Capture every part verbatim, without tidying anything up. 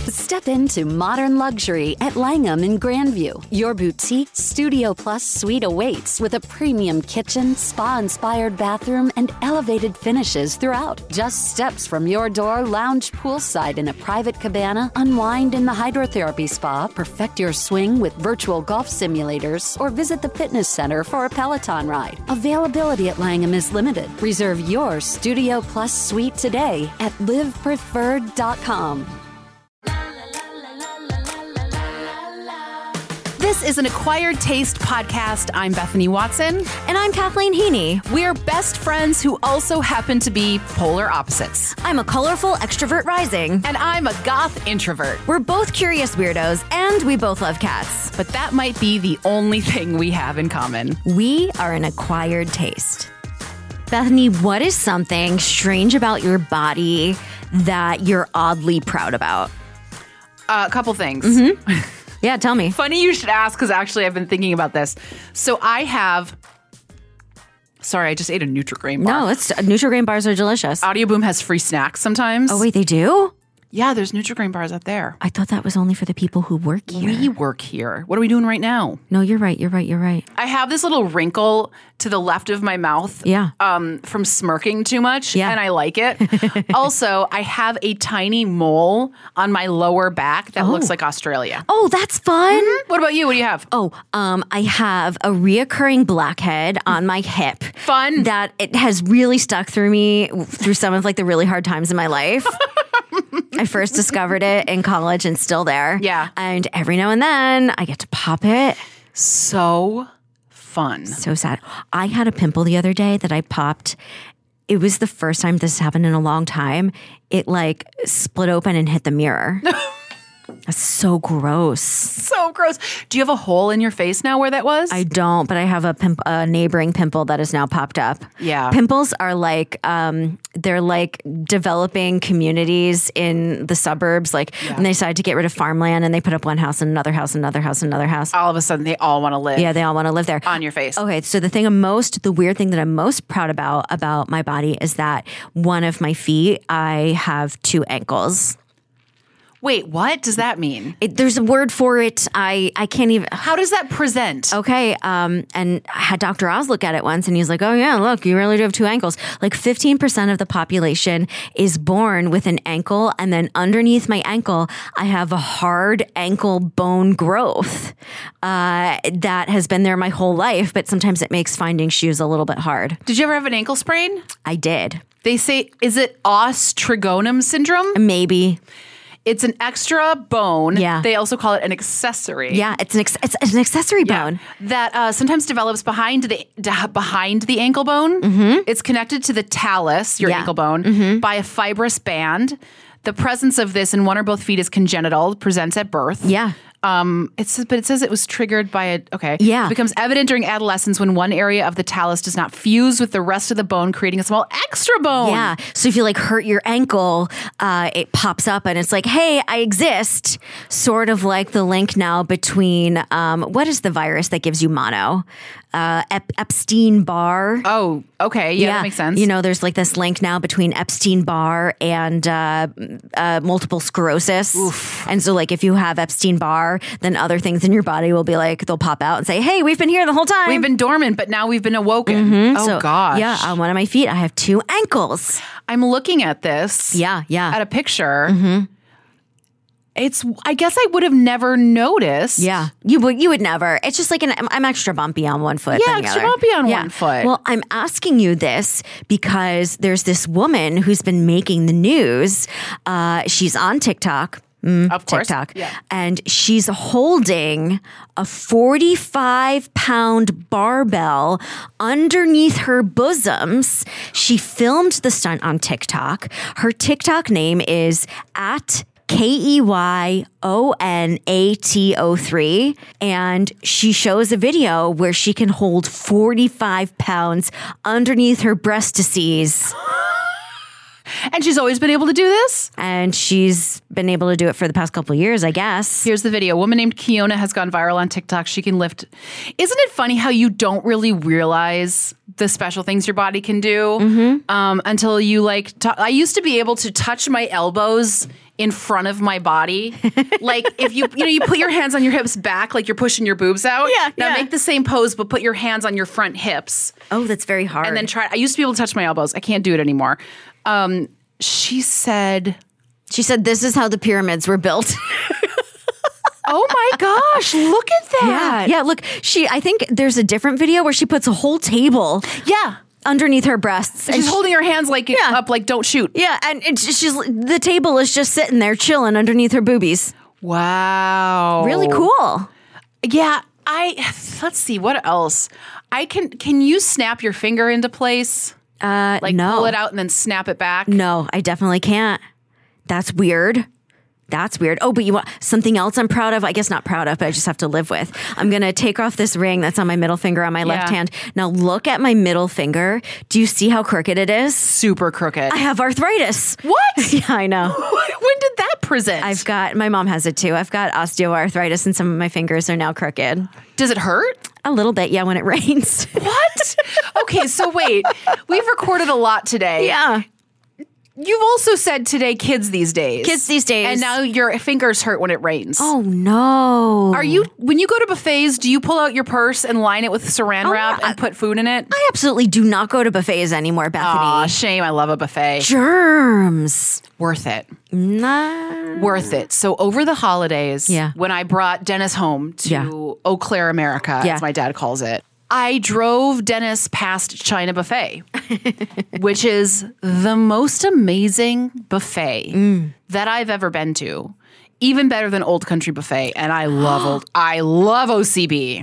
Step into modern luxury at Langham in Grandview. Your boutique Studio Plus suite awaits with a premium kitchen, spa-inspired bathroom, and elevated finishes throughout. Just steps from your door, lounge poolside in a private cabana, unwind in the hydrotherapy spa, perfect your swing with virtual golf simulators, or visit the fitness center for a Peloton ride. Availability at Langham is limited. Reserve your Studio Plus suite today at live preferred dot com. This is an Acquired Taste podcast. I'm Bethany Watson. And I'm Kathleen Heaney. We're best friends who also happen to be polar opposites. I'm a colorful extrovert rising. And I'm a goth introvert. We're both curious weirdos, and we both love cats. But that might be the only thing we have in common. We are an acquired taste. Bethany, what is something strange about your body that you're oddly proud about? Uh, a couple things. Mm-hmm. Yeah, tell me. Funny you should ask, because actually I've been thinking about this. So I have... Sorry, I just ate a Nutri-Grain bar. No, it's Nutri-Grain bars are delicious. Audioboom has free snacks sometimes. Oh, wait, they do? Yeah, there's Nutri-Grain bars up there. I thought that was only for the people who work here. We work here. What are we doing right now? No, you're right. You're right. You're right. I have this little wrinkle to the left of my mouth Yeah. um, from smirking too much, Yeah. and I like it. Also, I have a tiny mole on my lower back that Oh. looks like Australia. Oh, that's fun. Mm-hmm. What about you? What do you have? Oh, um, I have a reoccurring blackhead on my hip. Fun. That it has really stuck through me through some of like the really hard times in my life. I first discovered it in college and still there. Yeah. And every now and then I get to pop it. So fun. So sad. I had a pimple the other day that I popped. It was the first time this happened in a long time. It like split open and hit the mirror. That's so gross. So gross. Do you have a hole in your face now where that was? I don't, but I have a, pimp- a neighboring pimple that has now popped up. Yeah. Pimples are like, um, they're like developing communities in the suburbs. Like Yeah. when they decide to get rid of farmland and they put up one house and another house, another house, another house. All of a sudden, they all want to live Yeah, they all want to live there. on your face. Okay, so the thing I'm most, the weird thing that I'm most proud about, about my body is that one of my feet, I have two ankles. Wait, what does that mean? It, there's a word for it. I, I can't even. How does that present? Okay, um, and I had Doctor Oz look at it once, and he's like, "Oh yeah, look, you really do have two ankles." Like fifteen percent of the population is born with an ankle, and then underneath my ankle, I have a hard ankle bone growth uh, that has been there my whole life. But sometimes it makes finding shoes a little bit hard. Did you ever have an ankle sprain? I did, They say, is it os trigonum syndrome? maybe. It's an extra bone. Yeah. They also call it an accessory. Yeah, it's an ex- it's, it's an accessory Yeah. bone. That uh, sometimes develops behind the d- behind the ankle bone. Mm-hmm. It's connected to the talus, your Yeah. ankle bone, mm-hmm. by a fibrous band. The presence of this in one or both feet is congenital, presents at birth. Yeah. Um, it's but it says it was triggered by a okay. Yeah. It becomes evident during adolescence when one area of the talus does not fuse with the rest of the bone, creating a small extra bone. Yeah. So if you like hurt your ankle, uh, it pops up and it's like, hey, I exist. Sort of like the link now between um, what is the virus that gives you mono? Uh, Ep- Epstein-Barr. Oh, okay. Yeah, that makes sense. You know, there's like this link now between Epstein-Barr and uh, uh, multiple sclerosis. Oof. And so like if you have Epstein-Barr, then other things in your body will be like, they'll pop out and say, hey, we've been here the whole time. We've been dormant, but now we've been awoken. Mm-hmm. Oh, so, gosh. Yeah, on one of my feet, I have two ankles. I'm looking at this. Yeah, yeah. At a picture. Mm-hmm. It's, I guess I would have never noticed. Yeah, you would. You would never. It's just like an. I'm extra bumpy on one foot. Yeah, than the extra other. bumpy on Yeah. one foot. Well, I'm asking you this because there's this woman who's been making the news. Uh, she's on TikTok. Mm, Of course. TikTok. Yeah. And she's holding a forty-five pound barbell underneath her bosoms. She filmed the stunt on TikTok. Her TikTok name is at K E Y O N A T O three. And she shows a video where she can hold forty-five pounds underneath her breastises. And she's always been able to do this? And she's been able to do it for the past couple of years, I guess. Here's the video. A woman named Kiona has gone viral on TikTok. She can lift. Isn't it funny how you don't really realize the special things your body can do Mm-hmm. um, until you like. T- I used to be able to touch my elbows in front of my body, like if you you know you put your hands on your hips back, like you're pushing your boobs out. Yeah, Now yeah. make the same pose, but put your hands on your front hips, Oh, that's very hard. and then try. I used to be able to touch my elbows. I can't do it anymore. Um, she said, she said, "This is how the pyramids were built." "Oh my gosh, look at that! Yeah, look, she. I think there's a different video where she puts a whole table yeah." underneath her breasts. and She's she- holding her hands like Yeah. up, like don't shoot. Yeah, and it's, she's the table is just sitting there chilling underneath her boobies. Wow, Really cool. Yeah, I let's see what else. I can. Can you snap your finger into place? Uh, Like no, pull it out and then snap it back? no, I definitely can't. That's weird. That's weird. Oh, but you want something else I'm proud of? I guess not proud of, but I just have to live with. I'm going to take off this ring that's on my middle finger on my left Yeah. hand. Now look at my middle finger. Do you see how crooked it is? Super crooked. I have arthritis. What? Yeah, I know. When did that present? I've got, my mom has it too. I've got osteoarthritis and some of my fingers are now crooked. Does it hurt? A little bit, yeah, when it rains. What? Okay, so wait. We've recorded a lot today. Yeah. You've also said today kids these days. Kids these days. And now your fingers hurt when it rains. Oh, no. Are you, when you go to buffets, do you pull out your purse and line it with saran wrap yeah. and put food in it? I absolutely do not go to buffets anymore, Bethany. Aw, shame. I love a buffet. Germs. Worth it. Nah. Worth it. So over the holidays, Yeah. when I brought Dennis home to Yeah. Eau Claire, America, Yeah. as my dad calls it, I drove Dennis past China Buffet, which is the most amazing buffet Mm. that I've ever been to. Even better than Old Country Buffet, and I love old. I love O C B,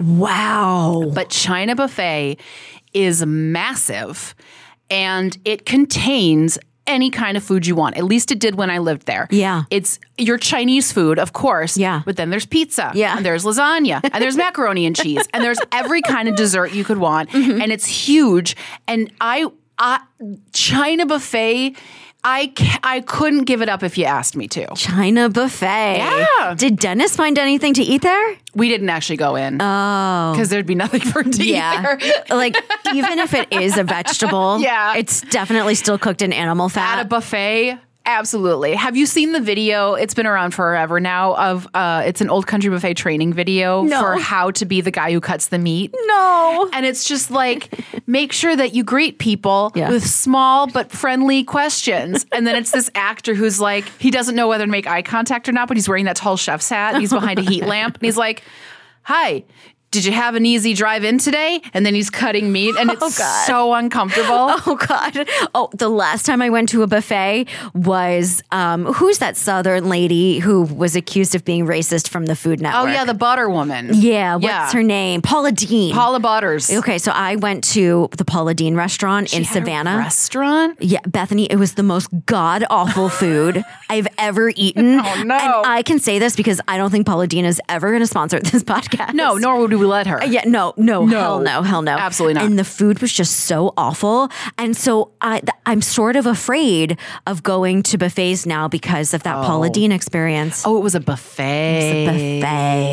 Wow. but China Buffet is massive, and it contains any kind of food you want. At least it did when I lived there. Yeah. It's your Chinese food, of course. Yeah. But then there's pizza. Yeah. And there's lasagna. And there's macaroni and cheese. And there's every kind of dessert you could want. Mm-hmm. And it's huge. And I, I China Buffet, I, ca- I couldn't give it up if you asked me to. China Buffet. Yeah. Did Dennis find anything to eat there? We didn't actually go in. Oh. Because there'd be nothing for him to eat there. like, even if it is a vegetable, Yeah. it's definitely still cooked in animal fat. At a buffet, absolutely. Have you seen the video? It's been around forever now. Of uh, it's an Old Country Buffet training video No. for how to be the guy who cuts the meat. no. And it's just like, make sure that you greet people Yeah. with small but friendly questions. And then it's this actor who's like, he doesn't know whether to make eye contact or not, but he's wearing that tall chef's hat. And he's behind a heat lamp. And he's like, hi. Did you have an easy drive in today? And then he's cutting meat, and it's God. so uncomfortable. Oh God! Oh, the last time I went to a buffet was um, who's that Southern lady who was accused of being racist from the Food Oh, Network? yeah, the butter woman. yeah. What's Yeah. her name? Paula Deen. Paula Butters. Okay, so I went to the Paula Deen restaurant in She had a Savannah. restaurant? Yeah, Bethany, it was the most god awful food I've ever eaten. Oh, no. And I can say this because I don't think Paula Deen is ever going to sponsor this podcast. No, nor would we let her. Yeah, no, no, No. hell no, hell no. Absolutely not. And the food was just so awful. And so I, th- I'm sort of afraid of going to buffets now because of that Paula Deen experience. Oh, it was a buffet. It's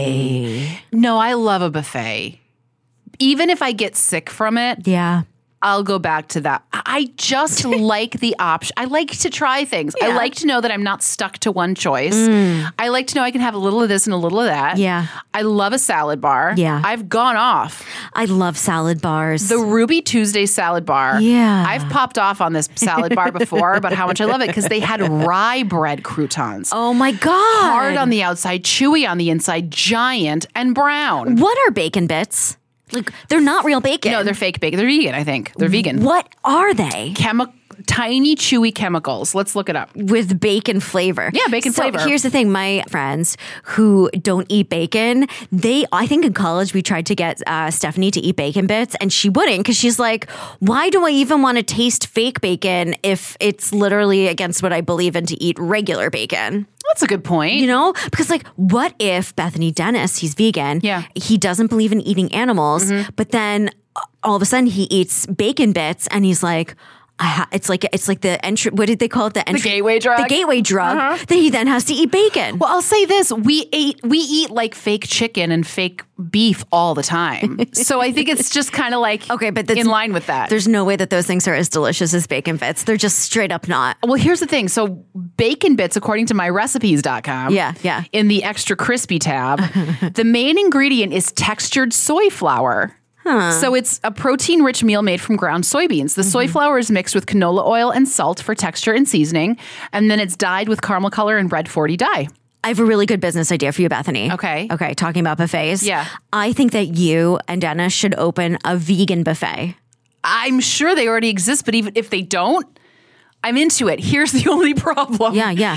a buffet. No, I love a buffet. Even if I get sick from it, Yeah. I'll go back to that. I just like the option. I like to try things. I Yeah. like to know that I'm not stuck to one choice. I like to know I can have a little of this and a little of that. Yeah. I love a salad bar. Yeah. I've gone off. I love salad bars. The Ruby Tuesday salad bar. Yeah. I've popped off on this salad bar before about how much I love it because they had rye bread croutons. oh my God. Hard on the outside, chewy on the inside, giant and brown. What are bacon bits? Like, they're not real bacon. No, they're fake bacon. They're vegan, I think. They're vegan. What are they? Chemi- tiny, chewy chemicals. Let's look it up. With bacon flavor. Yeah, bacon so flavor. Here's the thing. My friends who don't eat bacon, they, I think in college we tried to get uh, Stephanie to eat bacon bits and she wouldn't because she's like, why do I even want to taste fake bacon if it's literally against what I believe in to eat regular bacon? That's a good point. You know, because like, what if Bethany Dennis, he's vegan. Yeah. He doesn't believe in eating animals, but then uh, all of a sudden he eats bacon bits and he's like, I ha- it's like it's like the entry. What did they call it? The entry, gateway drug? The gateway drug. Uh-huh. That he then has to eat bacon. Well, I'll say this: we ate, we eat like fake chicken and fake beef all the time. So I think it's just kind of like Okay, but that's, in line with that. There's no way that those things are as delicious as bacon bits. They're just straight up not. Well, here's the thing. So bacon bits, according to my recipes dot com, Yeah, yeah. in the extra crispy tab, the main ingredient is textured soy flour. So it's a protein-rich meal made from ground soybeans. The soy flour is mixed with canola oil and salt for texture and seasoning, and then it's dyed with caramel color and red forty dye. I have a really good business idea for you, Bethany. Okay. Okay, talking about buffets. Yeah. I think that you and Dennis should open a vegan buffet. I'm sure they already exist, but even if they don't, I'm into it. Here's the only problem. Yeah, yeah.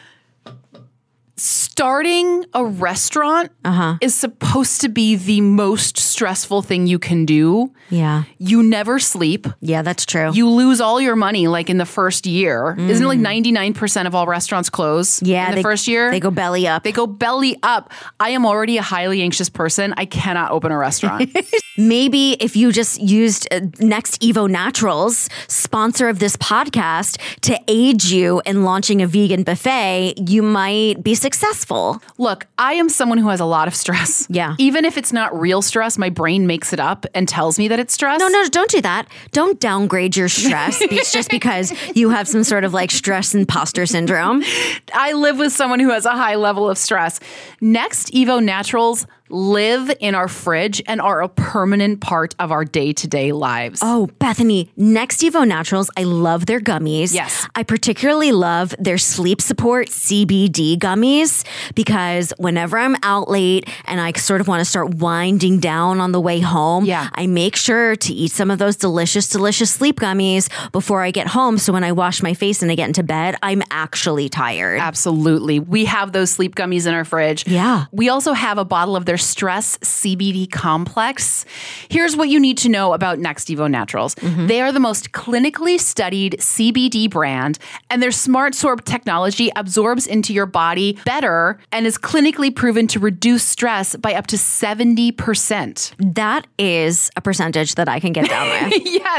Starting a restaurant Uh-huh. is supposed to be the most stressful thing you can do. Yeah. You never sleep. Yeah, that's true. You lose all your money like in the first year. Isn't it like ninety-nine percent of all restaurants close yeah, in the they, first year? They go belly up. They go belly up. I am already a highly anxious person. I cannot open a restaurant. Maybe if you just used uh, Next Evo Naturals, sponsor of this podcast, to aid you in launching a vegan buffet, you might be successful. Look, I am someone who has a lot of stress. Yeah. Even if it's not real stress, my brain makes it up and tells me that it's stress. No, no, don't do that. Don't downgrade your stress. It's just because you have some sort of like stress imposter syndrome. I live with someone who has a high level of stress. Next Evo Naturals live in our fridge and are a permanent part of our day-to-day lives. Oh, Bethany, Next Evo Naturals, I love their gummies. Yes. I particularly love their sleep support C B D gummies because whenever I'm out late and I sort of want to start winding down on the way home, Yeah. I make sure to eat some of those delicious, delicious sleep gummies before I get home. So when I wash my face and I get into bed, I'm actually tired. Absolutely. We have those sleep gummies in our fridge. Yeah. We also have a bottle of their Stress C B D complex. Here's what you need to know about Next Evo Naturals. Mm-hmm. They are the most clinically studied C B D brand, and their Smart Sorb technology absorbs into your body better and is clinically proven to reduce stress by up to seventy percent. That is a percentage that I can get down with.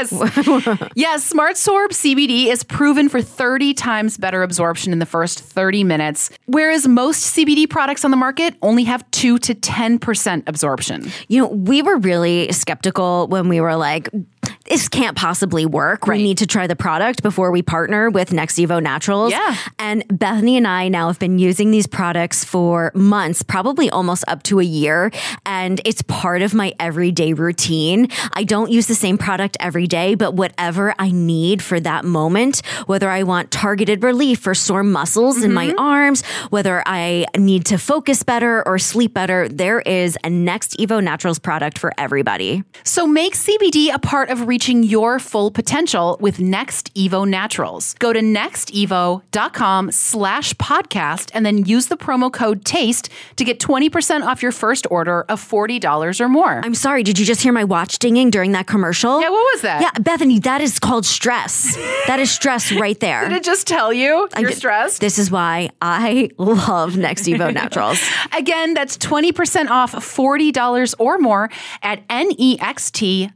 Yes. Yes, Smart Sorb C B D is proven for thirty times better absorption in the first thirty minutes, whereas most C B D products on the market only have two to ten percent absorption. You know, we were really skeptical when we were like, this can't possibly work. Right. We need to try the product before we partner with Next Evo Naturals. Yeah. And Bethany and I now have been using these products for months, probably almost up to a year. And it's part of my everyday routine. I don't use the same product every day, but whatever I need for that moment, whether I want targeted relief for sore muscles in my arms, whether I need to focus better or sleep better, there is a Next Evo Naturals product for everybody. So make C B D a part of reaching your full potential with Next Evo Naturals. Go to nextevo.com slash podcast and then use the promo code TASTE to get twenty percent off your first order of forty dollars or more. I'm sorry, did you just hear my watch dinging during that commercial? Yeah, what was that? Yeah, Bethany, that is called stress. That is stress right there. Did it just tell you you're stressed? This is why I love Next Evo Naturals. Again, that's twenty percent off forty dollars or more at N-E-X-T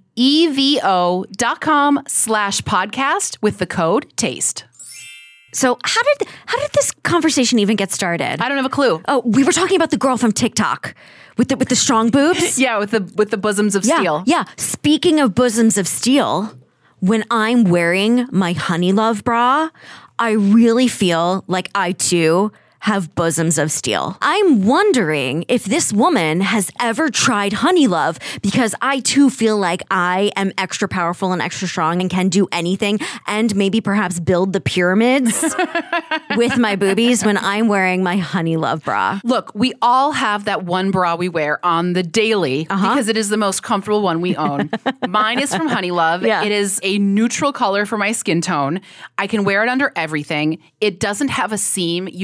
evo.com slash podcast with the code TASTE. So how did how did this conversation even get started? I don't have a clue. Oh, we were talking about the girl from TikTok with the with the strong boobs. Yeah, with the with the bosoms of yeah, steel. Yeah. Speaking of bosoms of steel, when I'm wearing my Honey Love bra, I really feel like I too have bosoms of steel. I'm wondering if this woman has ever tried Honey Love because I too feel like I am extra powerful and extra strong and can do anything and maybe perhaps build the pyramids with my boobies when I'm wearing my Honey Love bra. Look, we all have that one bra we wear on the daily Uh-huh. because it is the most comfortable one we own. Mine is from Honey Love. Yeah. It is a neutral color for my skin tone. I can wear it under everything. It doesn't have a seam. You don't have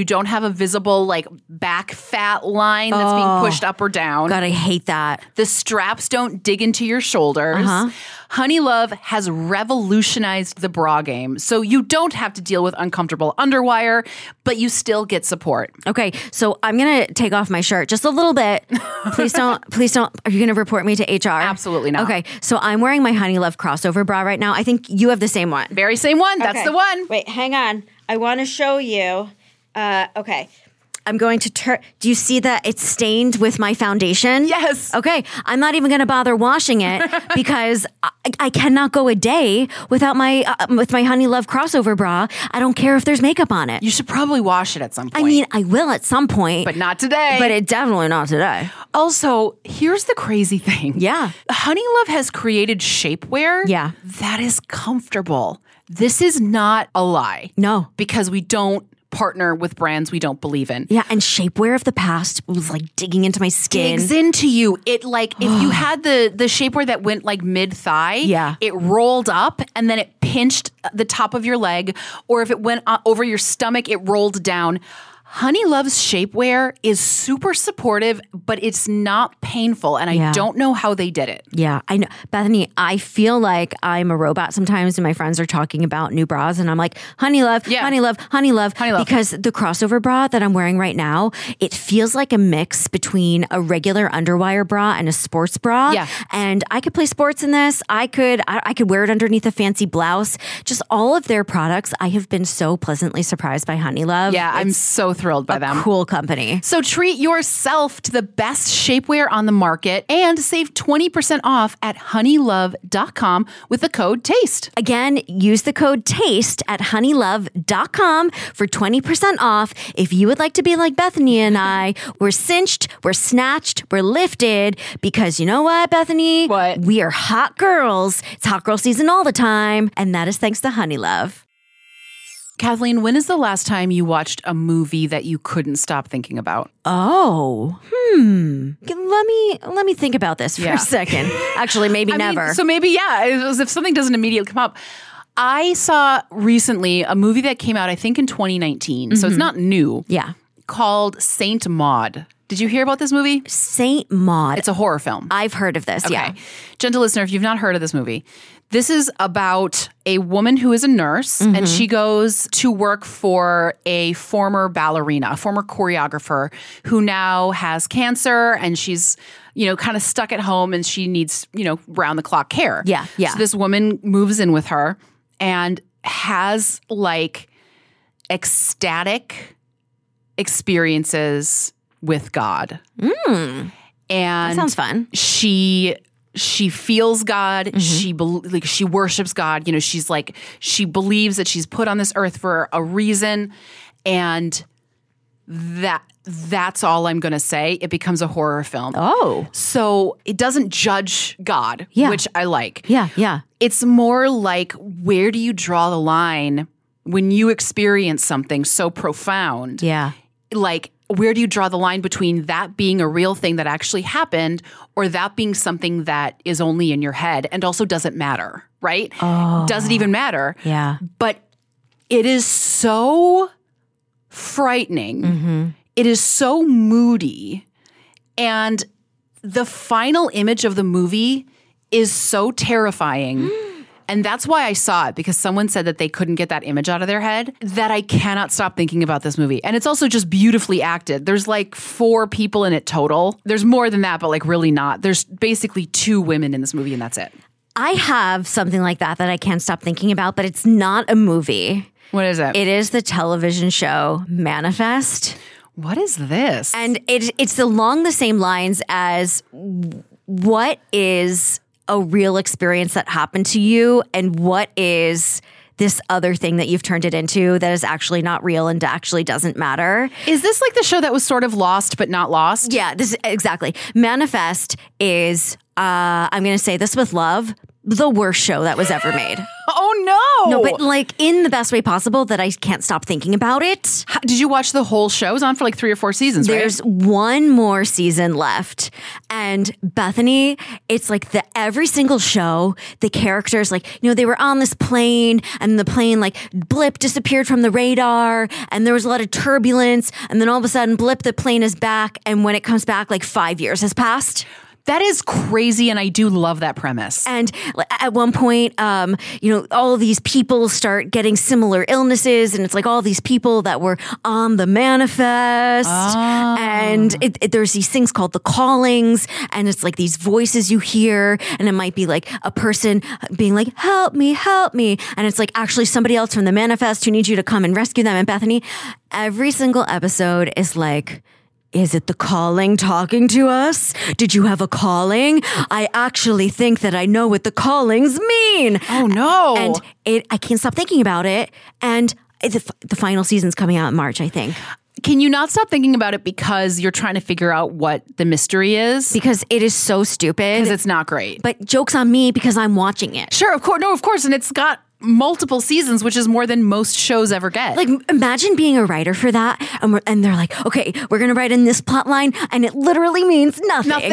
a visible like back fat line that's oh, being pushed up or down. God, I hate that. The straps don't dig into your shoulders. Uh-huh. Honeylove has revolutionized the bra game. So you don't have to deal with uncomfortable underwire, but you still get support. Okay, so I'm going to take off my shirt just a little bit. Please don't, please don't. Are you going to report me to H R? Absolutely not. Okay, so I'm wearing my Honeylove crossover bra right now. I think you have the same one. Very same one. That's okay. the one. Wait, hang on. I want to show you. Uh, okay. I'm going to turn. Do you see that it's stained with my foundation? Yes. Okay. I'm not even going to bother washing it because I, I cannot go a day without my uh, with my Honeylove crossover bra. I don't care if there's makeup on it. You should probably wash it at some point. I mean, I will at some point, but not today. But it definitely not today. Also, here's the crazy thing. Yeah. Honeylove has created shapewear. Yeah. That is comfortable. This is not a lie. No. Because we don't partner with brands we don't believe in. Yeah, and shapewear of the past was like digging into my skin. Digs into you. It like if you had the the shapewear that went like mid thigh, yeah. it rolled up and then it pinched the top of your leg, or if it went uh, over your stomach, it rolled down. Honeylove's shapewear is super supportive, but it's not painful, and I yeah. don't know how they did it. Yeah, I know. Bethany, I feel like I'm a robot sometimes when my friends are talking about new bras, and I'm like, Honeylove, yeah. Honeylove, Honeylove, Honeylove. Because the crossover bra that I'm wearing right now, it feels like a mix between a regular underwire bra and a sports bra. Yeah. And I could play sports in this. I could, I, I could wear it underneath a fancy blouse. Just all of their products, I have been so pleasantly surprised by Honeylove. Yeah, it's I'm so thrilled by a them. Cool company. So treat yourself to the best shapewear on the market and save twenty percent off at honeylove dot com with the code TASTE. Again, use the code TASTE at honeylove dot com for twenty percent off. If you would like to be like Bethany and I, we're cinched, we're snatched, we're lifted, because you know what, Bethany? What? We are hot girls. It's hot girl season all the time, and that is thanks to Honeylove. Kathleen, when is the last time you watched a movie that you couldn't stop thinking about? Oh, hmm. Let me let me think about this for Yeah. a second. Actually, maybe I never. mean, so maybe, yeah, as if something doesn't immediately come up. I saw recently a movie that came out, I think, in twenty nineteen. Mm-hmm. So it's not new. Yeah. Called Saint Maud. Did you hear about this movie? Saint Maud. It's a horror film. I've heard of this, okay. yeah. Gentle listener, if you've not heard of this movie, this is about a woman who is a nurse, mm-hmm. and she goes to work for a former ballerina, a former choreographer who now has cancer, and she's, you know, kind of stuck at home, and she needs, you know, round-the-clock care. Yeah, yeah. So this woman moves in with her and has, like, ecstatic experiences with God. Mm. And that sounds fun. She she feels God. Mm-hmm. She be, like she worships God. You know, she's like she believes that she's put on this earth for a reason, and that that's all I'm going to say. It becomes a horror film. Oh. So it doesn't judge God, yeah. which I like. Yeah, yeah. It's more like, where do you draw the line when you experience something so profound? Yeah. Like, where do you draw the line between that being a real thing that actually happened, or that being something that is only in your head and also doesn't matter, right? Oh. Doesn't even matter. Yeah. But it is so frightening. Mm-hmm. It is so moody. And the final image of the movie is so terrifying. And that's why I saw it, because someone said that they couldn't get that image out of their head, that I cannot stop thinking about this movie. And it's also just beautifully acted. There's like four people in it total. There's more than that, but like really not. There's basically two women in this movie, and that's it. I have something like that that I can't stop thinking about, but it's not a movie. What is it? It is the television show Manifest. What is this? And it, it's along the same lines as what is a real experience that happened to you, and what is this other thing that you've turned it into that is actually not real and actually doesn't matter. Is this like the show that was sort of lost but not lost? Yeah, this exactly. Manifest is, uh, I'm going to say this with love, the worst show that was ever made. Oh, no. No, but like in the best way possible that I can't stop thinking about it. How, did you watch the whole show? It was on for like three or four seasons, There's right? one more season left. And Bethany, it's like the every single show, the characters, like, you know, they were on this plane and the plane like blip disappeared from the radar and there was a lot of turbulence. And then all of a sudden, blip, the plane is back. And when it comes back, like five years has passed. That is crazy, and I do love that premise. And at one point, um, you know, all these people start getting similar illnesses, and it's like all these people that were on the manifest. Oh. And it, it, there's these things called the callings, and it's like these voices you hear, and it might be like a person being like, help me, help me. And it's like actually somebody else from the manifest who needs you to come and rescue them. And Bethany, every single episode is like, is it the calling talking to us? Did you have a calling? I actually think that I know what the callings mean. Oh, no. And it, I can't stop thinking about it. And the, the final season's coming out in March, I think. Can you not stop thinking about it because you're trying to figure out what the mystery is? Because it is so stupid. Because it's not great. But joke's on me because I'm watching it. Sure, of course. No, of course. And it's got multiple seasons, which is more than most shows ever get. Like, imagine being a writer for that, and we're, and they're like, okay, we're gonna write in this plot line, and it literally means nothing. Nothing.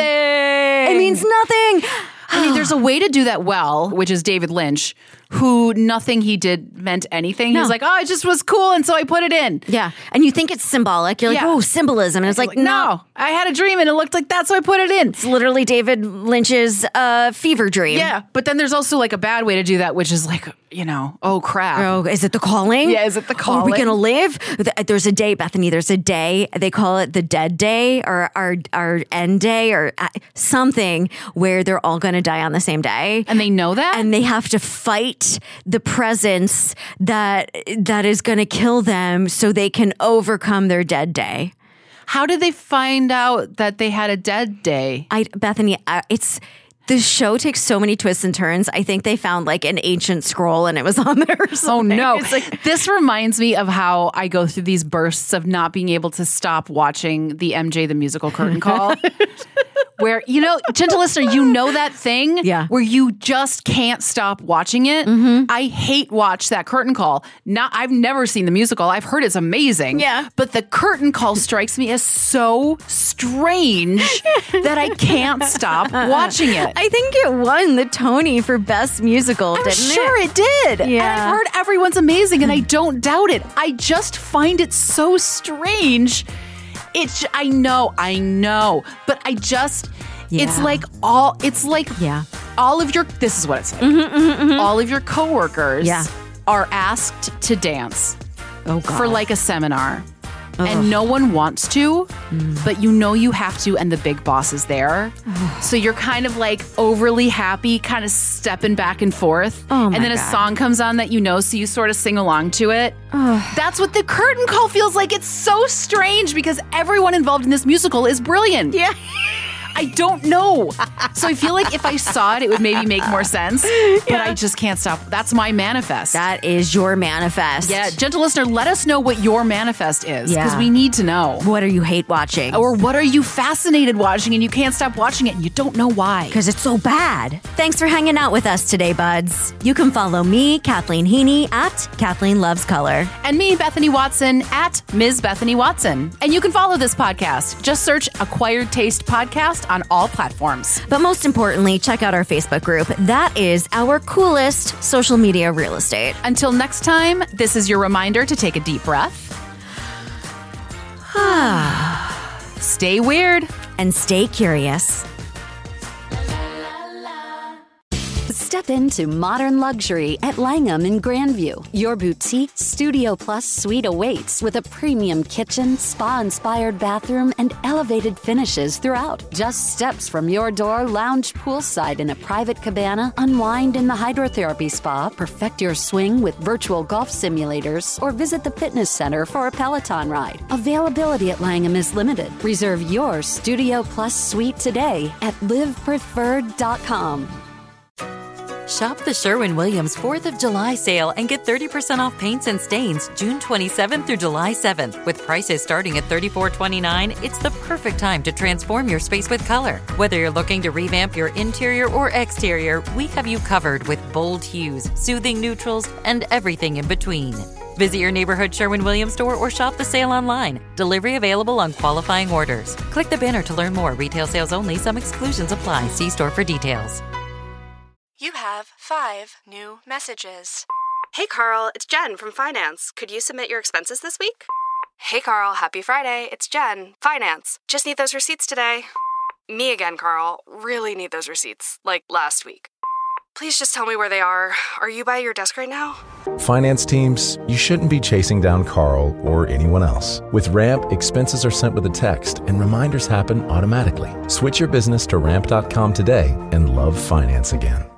It means nothing. I mean, there's a way to do that well, which is David Lynch, who nothing he did meant anything. No. He was like, oh, it just was cool, and so I put it in. Yeah, and you think it's symbolic. You're like, Yeah. oh, symbolism, and it's like, Like, no. no, I had a dream, and it looked like that, so I put it in. It's literally David Lynch's uh, fever dream. Yeah, but then there's also like a bad way to do that, which is like, you know, oh crap. Oh, is it the calling? Yeah, is it the Are we calling? gonna live? There's a day, Bethany. There's a day. They call it the dead day or our our end day or uh, something where they're all gonna die on the same day. And they know that? And they have to fight the presence that that is gonna kill them so they can overcome their dead day. How did they find out that they had a dead day? I Bethany, uh, it's. The show takes so many twists and turns. I think they found like an ancient scroll and it was on there or something. Oh no. It's like, this reminds me of how I go through these bursts of not being able to stop watching the M J the Musical curtain call. Where, you know, gentle listener, you know that thing Yeah. where you just can't stop watching it. Mm-hmm. I hate watch that curtain call. Not, I've never seen the musical. I've heard it's amazing. Yeah. But the curtain call strikes me as so strange that I can't stop watching it. I think it won the Tony for Best Musical, I'm didn't sure it? it did. And Yeah. I've heard everyone's amazing, and I don't doubt it. I just find it so strange. It's, I know, I know, but I just, it's Yeah. like all, it's like Yeah. all of your, this is what it's like. All of your coworkers Yeah. are asked to dance Oh, God. for like a seminar. And no one wants to, but you know you have to, and the big boss is there. So you're kind of like overly happy, kind of stepping back and forth. Oh, my and then a God. song comes on that you know, so you sort of sing along to it. That's what the curtain call feels like. It's so strange because everyone involved in this musical is brilliant. Yeah. I don't know. So I feel like if I saw it, it would maybe make more sense. But I just can't stop. That's my manifest. That is your manifest. Yeah, gentle listener, let us know what your manifest is, because Yeah. we need to know. What do you hate watching? Or what are you fascinated watching and you can't stop watching it and you don't know why? Because it's so bad. Thanks for hanging out with us today, buds. You can follow me, Kathleen Heaney, at Kathleen Loves Color. And me, Bethany Watson, at Miz Bethany Watson. And you can follow this podcast. Just search Acquired Taste Podcast on all platforms. But most importantly, check out our Facebook group. That is our coolest social media real estate. Until next time, this is your reminder to take a deep breath. Stay weird. And stay curious. Step into modern luxury at Langham in Grandview. Your boutique Studio Plus suite awaits with a premium kitchen, spa-inspired bathroom, and elevated finishes throughout. Just steps from your door, lounge poolside in a private cabana, unwind in the hydrotherapy spa, perfect your swing with virtual golf simulators, or visit the fitness center for a Peloton ride. Availability at Langham is limited. Reserve your Studio Plus suite today at live preferred dot com. Shop the Sherwin-Williams fourth of July sale and get thirty percent off paints and stains June twenty-seventh through July seventh. With prices starting at thirty-four twenty-nine, it's the perfect time to transform your space with color. Whether you're looking to revamp your interior or exterior, we have you covered with bold hues, soothing neutrals, and everything in between. Visit your neighborhood Sherwin-Williams store or shop the sale online. Delivery available on qualifying orders. Click the banner to learn more. Retail sales only. Some exclusions apply. See store for details. You have five new messages. Hey Carl, it's Jen from Finance. Could you submit your expenses this week? Hey Carl, happy Friday. It's Jen, Finance. Just need those receipts today. Me again, Carl. Really need those receipts. Like last week. Please just tell me where they are. Are you by your desk right now? Finance teams, you shouldn't be chasing down Carl or anyone else. With Ramp, expenses are sent with a text and reminders happen automatically. Switch your business to ramp dot com today and love finance again.